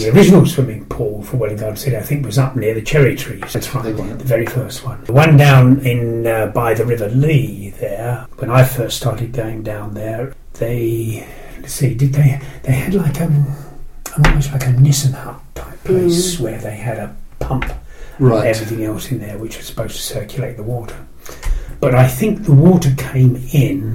The original swimming pool for Welwyn Garden City, I think, was up near the cherry trees. That's right, the very first one. The one down in by the River Lee there, when I first started going down there, they had like almost like a Nissen hut type place where they had a pump and everything else in there which was supposed to circulate the water. But I think the water came in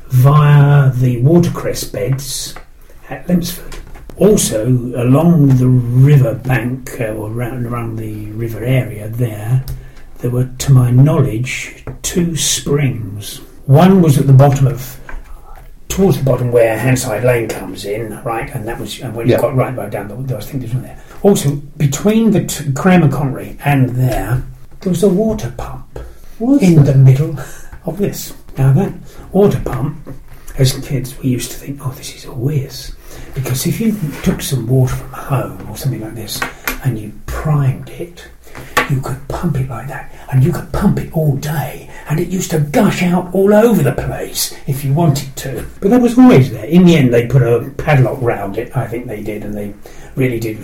via the watercress beds at Lemsford. Also, along the river bank or around the river area there were, to my knowledge, 2 springs. One was at the bottom towards the bottom where Hanside Lane comes in, right, and when you got right down the I think there's one there. Also, between the Cranmer Connery and there was a water pump the middle of this. Now that water pump, as kids, we used to think, oh, this is a whiz. Because if you took some water from home or something like this and you primed it, you could pump it like that, and you could pump it all day, and it used to gush out all over the place if you wanted to. But that was always there. In the end, they put a padlock round it, I think they did, and they really did,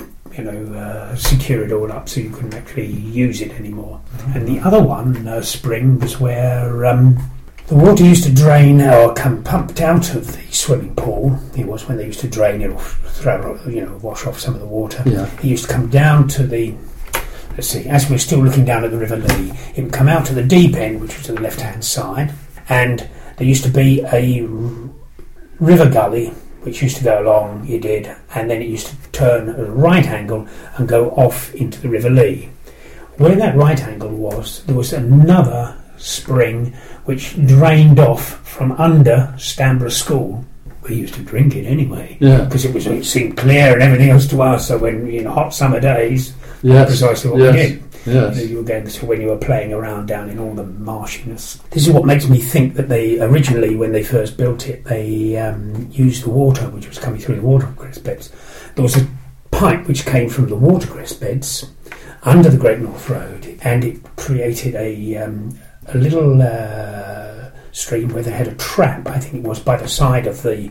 secure it all up so you couldn't actually use it anymore. And the other one, spring, was where the water used to drain or come pumped out of the swimming pool. It was when they used to drain it or wash off some of the water. Yeah. It used to come down to the, as we're still looking down at the River Lee, it would come out to the deep end, which was to the left-hand side, and there used to be a river gully which used to go along, and then it used to turn at a right angle and go off into the River Lee. Where that right angle was, there was another spring which drained off from under Stamborough School. We used to drink it anyway, because it seemed clear and everything else to us. So when in hot summer days, precisely what we did. Yes. You were going to when you were playing around down in all the marshiness. This is what makes me think that they originally, when they first built it, they used the water which was coming through the watercress beds. There was a pipe which came from the watercress beds under the Great North Road, and it created a little stream where they had a trap, I think it was, by the side of the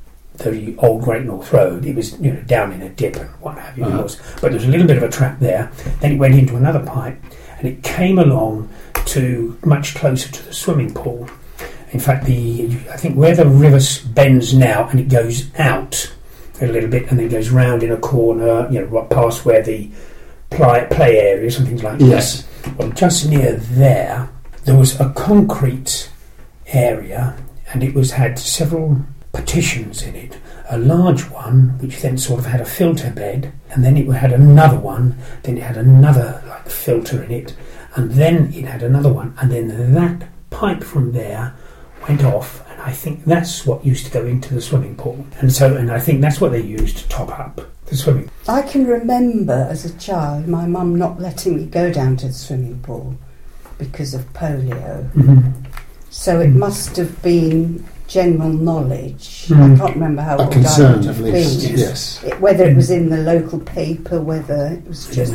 old Great North Road. It was down in a dip and what have you. It was, but there was a little bit of a trap there. Then it went into another pipe, and it came along to much closer to the swimming pool. In fact, I think where the river bends now, and it goes out a little bit, and then goes round in a corner, past where the play areas and things like that. Well, just near there was a concrete area, and it had several partitions in it. A large one, which then sort of had a filter bed, and then it had another one, then it had another like filter in it, and then it had another one, and then that pipe from there went off, and I think that's what used to go into the swimming pool. And I think that's what they used to top up the swimming. I can remember as a child my mum not letting me go down to the swimming pool because of polio. Mm-hmm. So it must have been general knowledge. I can't remember how old I would have been. Yes. Whether it was in the local paper, whether it was just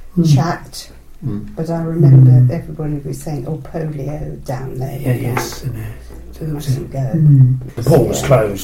chat. But I remember everybody was saying, "Oh, polio down there." Yes. We mustn't go. The pool was closed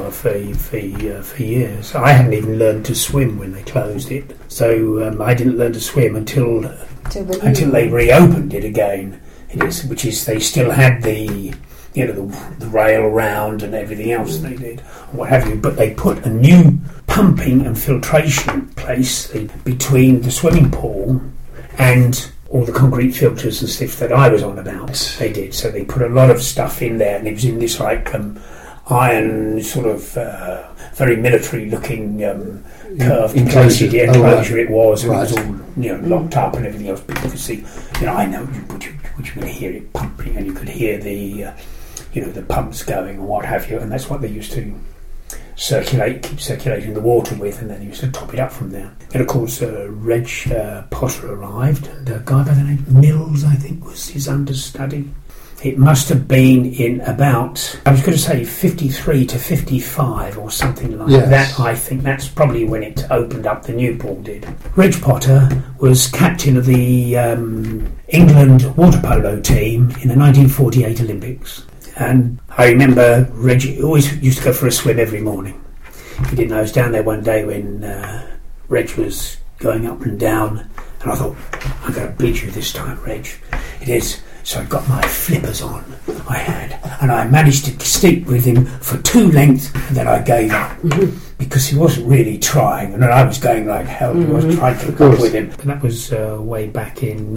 for years. I hadn't even learned to swim when they closed it, so I didn't learn to swim until they reopened it again. Which is they still had the rail round and everything else they did, what have you, but they put a new pumping and filtration place between the swimming pool and all the concrete filters and stuff that I was on about. They did, so they put a lot of stuff in there, and it was in this like iron sort of very military looking curved enclosure. It was, and it was all locked up and everything else. But you could see, I know you could hear it pumping, and you could hear the the pumps going and what have you, and that's what they used to keep circulating the water with, and then they used to top it up from there. And of course, Reg Potter arrived, and a guy by the name of Mills, I think, was his understudy. It must have been in about, I was going to say 53 to 55 or something like that. I think that's probably when it opened up, the new pool did. Reg Potter was captain of the England water polo team in the 1948 Olympics. And I remember Reg always used to go for a swim every morning. He didn't know. I was down there one day when Reg was going up and down, and I thought, I'm going to beat you this time, Reg. It is. So I got my flippers on, I had, and I managed to stick with him for 2 lengths, and then I gave up, because he wasn't really trying, and I was going like hell. He was trying to go with him. And that was way back in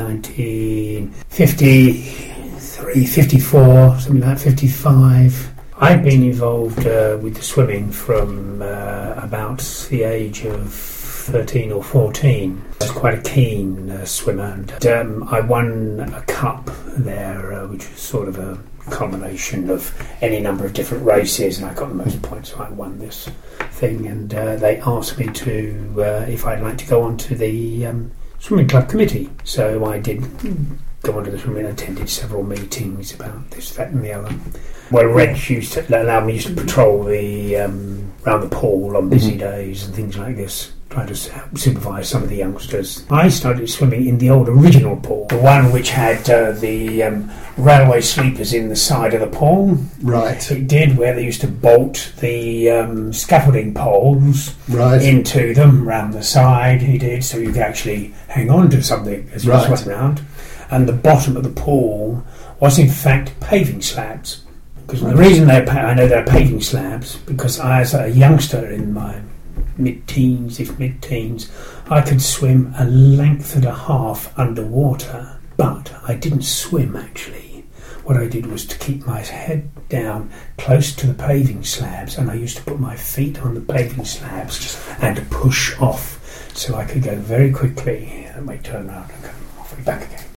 1953, 54, something like that, 55. I'd been involved with the swimming from about the age of 13 or 14. I was quite a keen swimmer, and I won a cup there, which was sort of a culmination of any number of different races, and I got the most points, so I won this thing, and they asked me to if I'd like to go on to the swimming club committee. So I did go on to the swimming, attended several meetings about this, that and the other. Well, Reg used to patrol the around the pool on busy days and things like this, trying to supervise some of the youngsters. I started swimming in the old original pool, the one which had the railway sleepers in the side of the pool. Right. It did, where they used to bolt the scaffolding poles into them round the side. He did, so you could actually hang on to something as you swam around. And the bottom of the pool was in fact paving slabs. Because the reason I know they're paving slabs, because I, as a youngster in my mid-teens, I could swim a length and a half underwater, but I didn't swim actually. What I did was to keep my head down close to the paving slabs, and I used to put my feet on the paving slabs and push off, so I could go very quickly and turn around and come halfway back again.